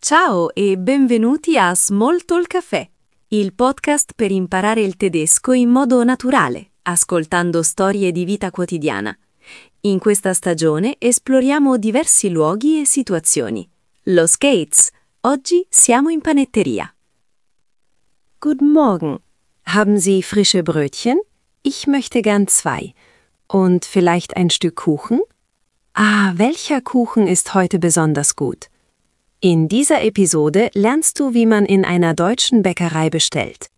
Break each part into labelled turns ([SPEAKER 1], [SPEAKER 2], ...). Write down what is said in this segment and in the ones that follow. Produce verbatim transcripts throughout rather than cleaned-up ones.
[SPEAKER 1] Ciao e benvenuti a Smalltalk Café, il podcast per imparare il tedesco in modo naturale, ascoltando storie di vita quotidiana. In questa stagione esploriamo diversi luoghi e situazioni. Lo Skates. Oggi siamo in panetteria.
[SPEAKER 2] Guten Morgen. Haben Sie frische Brötchen? Ich möchte gern zwei. Und vielleicht ein Stück Kuchen? Ah, welcher Kuchen ist heute besonders gut? In dieser Episode lernst du, wie man in einer deutschen Bäckerei bestellt.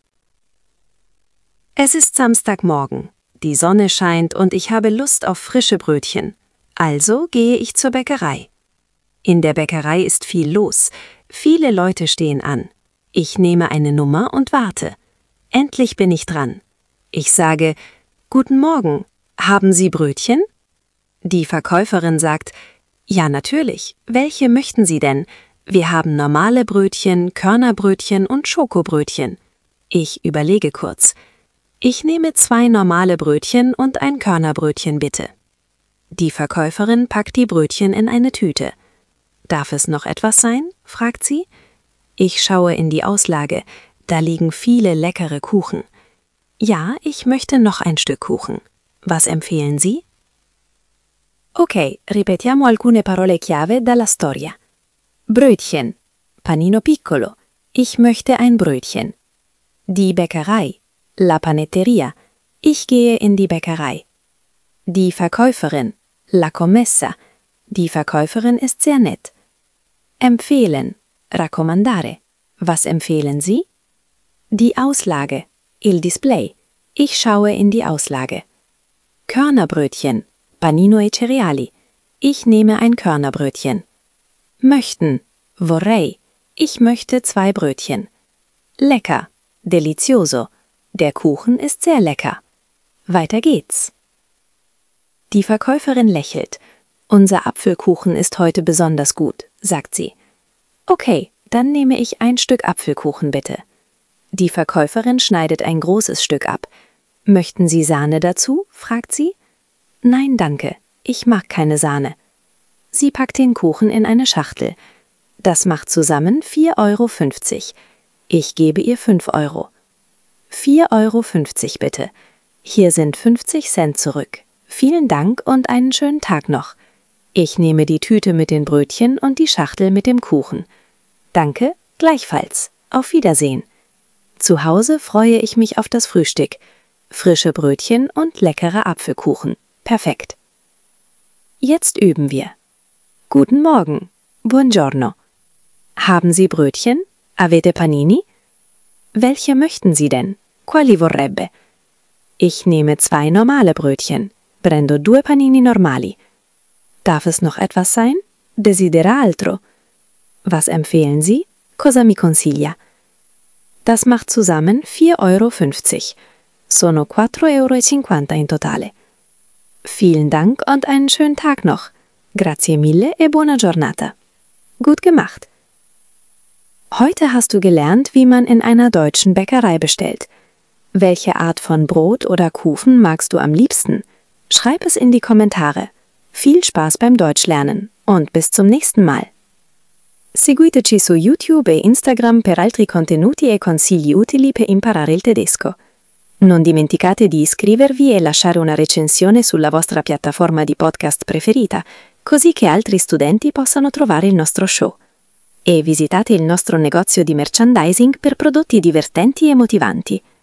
[SPEAKER 2] Es ist Samstagmorgen. Die Sonne scheint und ich habe Lust auf frische Brötchen. Also gehe ich zur Bäckerei. In der Bäckerei ist viel los. Viele Leute stehen an. Ich nehme eine Nummer und warte. Endlich bin ich dran. Ich sage, Guten Morgen, haben Sie Brötchen? Die Verkäuferin sagt, ja natürlich, welche möchten Sie denn? Wir haben normale Brötchen, Körnerbrötchen und Schokobrötchen. Ich überlege kurz. Ich nehme zwei normale Brötchen und ein Körnerbrötchen bitte. Die Verkäuferin packt die Brötchen in eine Tüte. Darf es noch etwas sein? Fragt sie. Ich schaue in die Auslage. Da liegen viele leckere Kuchen. Ja, ich möchte noch ein Stück Kuchen. Was empfehlen Sie? Ok, ripetiamo alcune parole chiave dalla storia. Brötchen, panino piccolo, ich möchte ein Brötchen. Die Bäckerei, la panetteria, ich gehe in die Bäckerei. Die Verkäuferin, la commessa, die Verkäuferin ist sehr nett. Empfehlen, raccomandare, was empfehlen Sie? Die Auslage, il display, ich schaue in die Auslage. Körnerbrötchen, panino e cereali, ich nehme ein Körnerbrötchen. Möchten, vorrei, ich möchte zwei Brötchen. Lecker, delizioso, der Kuchen ist sehr lecker. Weiter geht's. Die Verkäuferin lächelt. Unser Apfelkuchen ist heute besonders gut, sagt sie. Okay, dann nehme ich ein Stück Apfelkuchen bitte. Die Verkäuferin schneidet ein großes Stück ab. Möchten Sie Sahne dazu? Fragt sie. Nein, danke, ich mag keine Sahne. Sie packt den Kuchen in eine Schachtel. Das macht zusammen vier Euro fünfzig. Ich gebe ihr fünf Euro. vier Euro fünfzig bitte. Hier sind fünfzig Cent zurück. Vielen Dank und einen schönen Tag noch. Ich nehme die Tüte mit den Brötchen und die Schachtel mit dem Kuchen. Danke, gleichfalls. Auf Wiedersehen. Zu Hause freue ich mich auf das Frühstück. Frische Brötchen und leckerer Apfelkuchen. Perfekt. Jetzt üben wir. Guten Morgen. Buongiorno. Haben Sie Brötchen? Avete panini? Welche möchten Sie denn? Quali vorrebbe? Ich nehme zwei normale Brötchen. Prendo due panini normali. Darf es noch etwas sein? Desidera altro? Was empfehlen Sie? Cosa mi consiglia? Das macht zusammen vier Euro fünfzig. Sono quattro Euro e cinquanta in totale. Vielen Dank und einen schönen Tag noch. Grazie mille e buona giornata. Gut gemacht. Heute hast du gelernt, wie man in einer deutschen Bäckerei bestellt. Welche Art von Brot oder Kuchen magst du am liebsten? Schreib es in die Kommentare. Viel Spaß beim Deutschlernen und bis zum nächsten Mal. Seguiteci su YouTube e Instagram per altri contenuti e consigli utili per imparare il tedesco. Non dimenticate di iscrivervi e lasciare una recensione sulla vostra piattaforma di podcast preferita, così che altri studenti possano trovare il nostro show. E visitate il nostro negozio di merchandising per prodotti divertenti e motivanti.